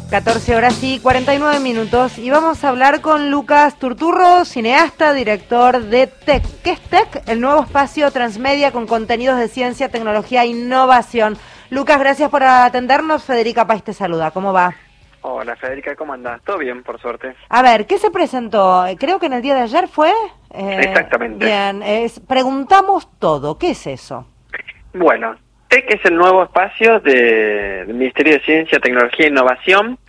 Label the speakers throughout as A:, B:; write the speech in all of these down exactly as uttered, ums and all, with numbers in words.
A: catorce horas y cuarenta y nueve minutos y vamos a hablar con Lucas Turturro, cineasta, director de TEC. ¿Qué es TEC? El nuevo espacio transmedia con contenidos de ciencia, tecnología e innovación. Lucas, gracias por atendernos. Federica País te saluda. ¿Cómo va?
B: Hola Federica, ¿cómo andás? ¿Todo bien, por suerte?
A: A ver, ¿qué se presentó? Creo que en el día de ayer fue...
B: Eh, Exactamente.
A: Bien, es, preguntamos todo. ¿Qué es eso?
B: Bueno, TEC es el nuevo espacio de, del Ministerio de Ciencia, Tecnología e Innovación,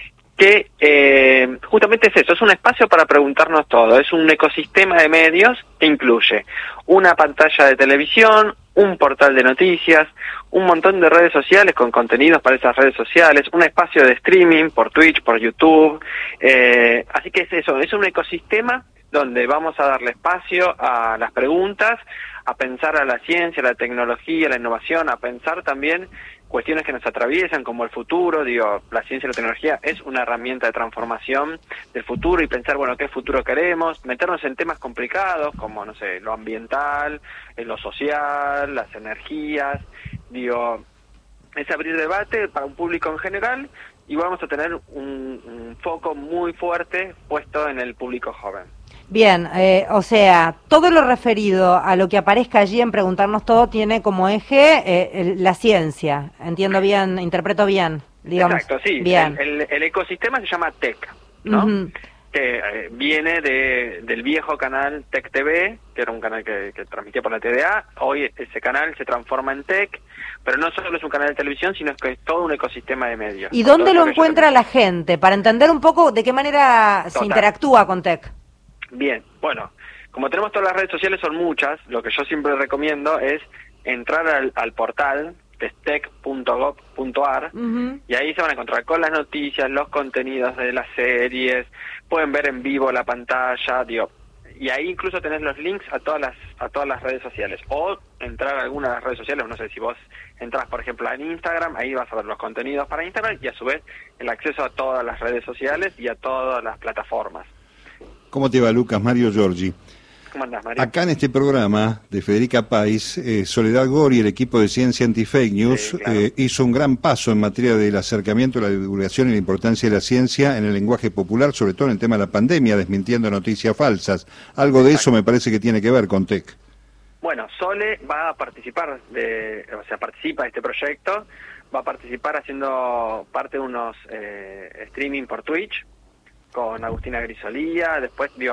B: que eh, justamente es eso, es un espacio para preguntarnos todo, es un ecosistema de medios que incluye una pantalla de televisión, un portal de noticias, un montón de redes sociales con contenidos para esas redes sociales, un espacio de streaming por Twitch, por YouTube, eh, así que es eso, es un ecosistema donde vamos a darle espacio a las preguntas, a pensar a la ciencia, la tecnología, la innovación, a pensar también cuestiones que nos atraviesan como el futuro. Digo, la ciencia y la tecnología es una herramienta de transformación del futuro y pensar, bueno, qué futuro queremos, meternos en temas complicados como, no sé, lo ambiental, lo social, las energías, digo, es abrir debate para un público en general y vamos a tener un, un foco muy fuerte puesto en el público joven.
A: Bien, eh, o sea, todo lo referido a lo que aparezca allí en Preguntarnos Todo tiene como eje eh, el, la ciencia. Entiendo bien, interpreto bien, digamos.
B: Exacto, sí.
A: Bien.
B: El, el, el ecosistema se llama TEC, ¿no? Uh-huh. Que eh, viene de, del viejo canal TEC T V, que era un canal que, que transmitía por la T D A. Hoy ese canal se transforma en TEC, pero no solo es un canal de televisión, sino que es todo un ecosistema de medios.
A: ¿Y dónde lo encuentra la gente? Para entender un poco de qué manera Total. se interactúa con TEC.
B: Bien, bueno, como tenemos todas las redes sociales, son muchas, lo que yo siempre recomiendo es entrar al, al portal, que es tec punto gov punto ar, uh-huh. y ahí se van a encontrar con las noticias, los contenidos de las series, pueden ver en vivo la pantalla, digo, y ahí incluso tenés los links a todas las a todas las redes sociales, o entrar a alguna de las redes sociales, no sé, si vos entras, por ejemplo, en Instagram, ahí vas a ver los contenidos para Instagram, y a su vez el acceso a todas las redes sociales y a todas las plataformas.
C: ¿Cómo te va, Lucas? Mario Giorgi.
B: ¿Cómo andás, Mario?
C: Acá en este programa de Federica País, eh, Soledad Gori y el equipo de Ciencia Anti-Fake News sí, claro. eh, hizo un gran paso en materia del acercamiento, la divulgación y la importancia de la ciencia en el lenguaje popular, sobre todo en el tema de la pandemia, desmintiendo noticias falsas. Algo de eso me parece que tiene que ver con TEC.
B: Bueno, Sole va a participar, de, o sea, participa de este proyecto, va a participar haciendo parte de unos eh, streaming por Twitch, con Agustina Grisolía, después, digo,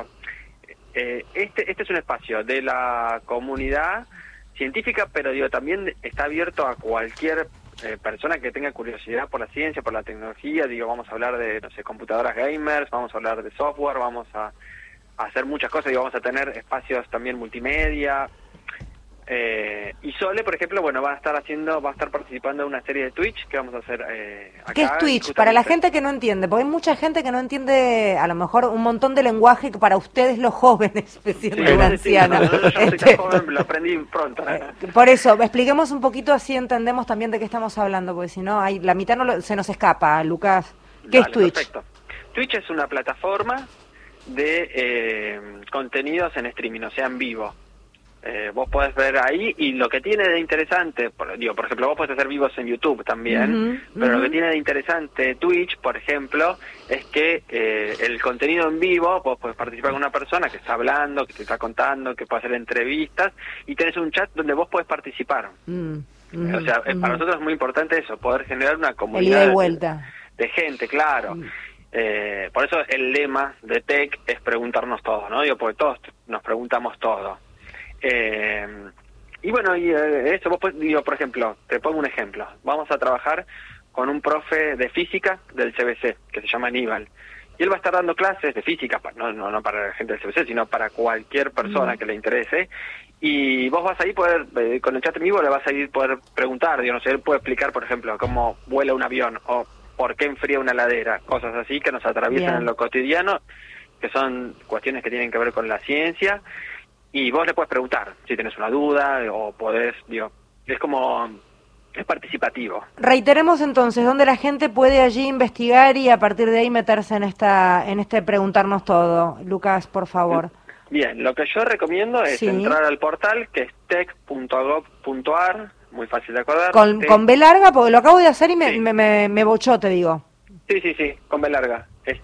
B: eh, este este es un espacio de la comunidad científica, pero digo, también está abierto a cualquier eh, persona que tenga curiosidad por la ciencia, por la tecnología, digo, vamos a hablar de, no sé, computadoras gamers, vamos a hablar de software, vamos a, a hacer muchas cosas, digo, vamos a tener espacios también multimedia. Eh, y Sole, por ejemplo, bueno, va a estar haciendo, va a estar participando en una serie de Twitch que vamos a hacer eh, acá.
A: ¿Qué es Twitch? Para la gente que no entiende, porque hay mucha gente que no entiende, a lo mejor, un montón de lenguaje que para ustedes los jóvenes, especialmente sí, la anciana.
B: Sí, no, no, yo soy tan joven, lo aprendí pronto. ¿no?
A: Eh, por eso, expliquemos un poquito así entendemos también de qué estamos hablando, porque si no, hay la mitad no lo, se nos escapa, Lucas. ¿Qué Dale, es Twitch?
B: Perfecto. Twitch es una plataforma de eh, contenidos en streaming, o sea, en vivo. Eh, vos podés ver ahí, y lo que tiene de interesante, por, digo, por ejemplo, vos podés hacer vivos en YouTube también, uh-huh, pero uh-huh. lo que tiene de interesante Twitch, por ejemplo, es que eh, el contenido en vivo, vos podés participar con una persona que está hablando, que te está contando, que puede hacer entrevistas, y tenés un chat donde vos podés participar. Uh-huh, o sea, uh-huh. para nosotros es muy importante eso, poder generar una comunidad
A: el ida y vuelta.
B: De, de gente, claro. Uh-huh. Eh, por eso el lema de TEC es preguntarnos todo, ¿no? Digo, porque todos nos preguntamos todo. Eh, y bueno, y eh, eso, vos podés, digo, por ejemplo, te pongo un ejemplo. Vamos a trabajar con un profe de física del C B C, que se llama Aníbal. Y él va a estar dando clases de física, no, no, no para la gente del C B C, sino para cualquier persona mm. que le interese. Y vos vas a ir poder, eh, con el chat en vivo le vas a ir poder preguntar, digo, no sé, él puede explicar, por ejemplo, cómo vuela un avión, o por qué enfría una heladera, cosas así que nos atraviesan Bien. en lo cotidiano, que son cuestiones que tienen que ver con la ciencia. Y vos le puedes preguntar si tenés una duda o podés, digo, es como, es participativo.
A: Reiteremos entonces, ¿dónde la gente puede allí investigar y a partir de ahí meterse en esta en este preguntarnos todo? Lucas, por favor.
B: Bien, lo que yo recomiendo es sí. entrar al portal, que es tec punto gov punto ar, muy fácil de acordar.
A: Con,
B: te...
A: con B larga, porque lo acabo de hacer y me, sí. me, me, me bochó, te digo.
B: Sí, sí, sí, con B larga. Es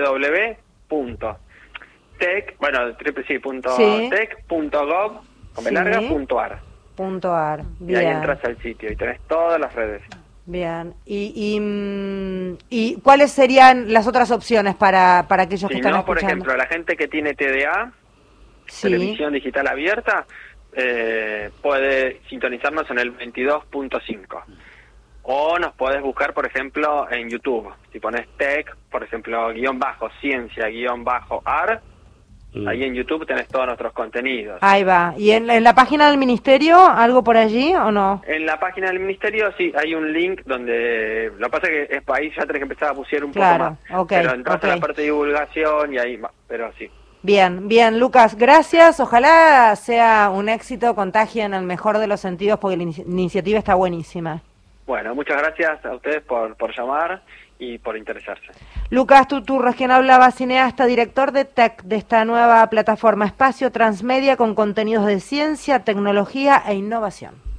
B: www.tech, bueno, triple sí, punto
A: Sí.
B: tech punto gov, con B
A: Sí.
B: larga, punto ar.
A: Punto ar.
B: Y
A: Bien.
B: ahí entras al sitio y tenés todas las redes.
A: Bien. ¿Y, y, mm, ¿y cuáles serían las otras opciones para, para aquellos que
B: Si
A: están
B: no, por
A: escuchando?
B: ejemplo, la gente que tiene T D A,
A: Sí.
B: televisión digital abierta, eh, puede sintonizarnos en el veintidós punto cinco. O nos podés buscar, por ejemplo, en YouTube. Si pones tech, por ejemplo, guión bajo, ciencia, guión bajo, ar, mm. ahí en YouTube tenés todos nuestros contenidos.
A: Ahí va. ¿Y en, en la página del ministerio, algo por allí o no?
B: En la página del ministerio sí, hay un link donde, lo que pasa es que es ahí ya tenés que empezar a bucear un
A: Claro,
B: poco más.
A: okay,
B: pero entras
A: okay.
B: a la parte de divulgación y ahí va, pero sí.
A: Bien, bien, Lucas, gracias. Ojalá sea un éxito, contagien al mejor de los sentidos, porque la in- iniciativa está buenísima.
B: Bueno, muchas gracias a ustedes por, por llamar y por interesarse.
A: Lucas Turturros, quien hablaba, cineasta, director de Tech, de esta nueva plataforma Espacio Transmedia con contenidos de ciencia, tecnología e innovación.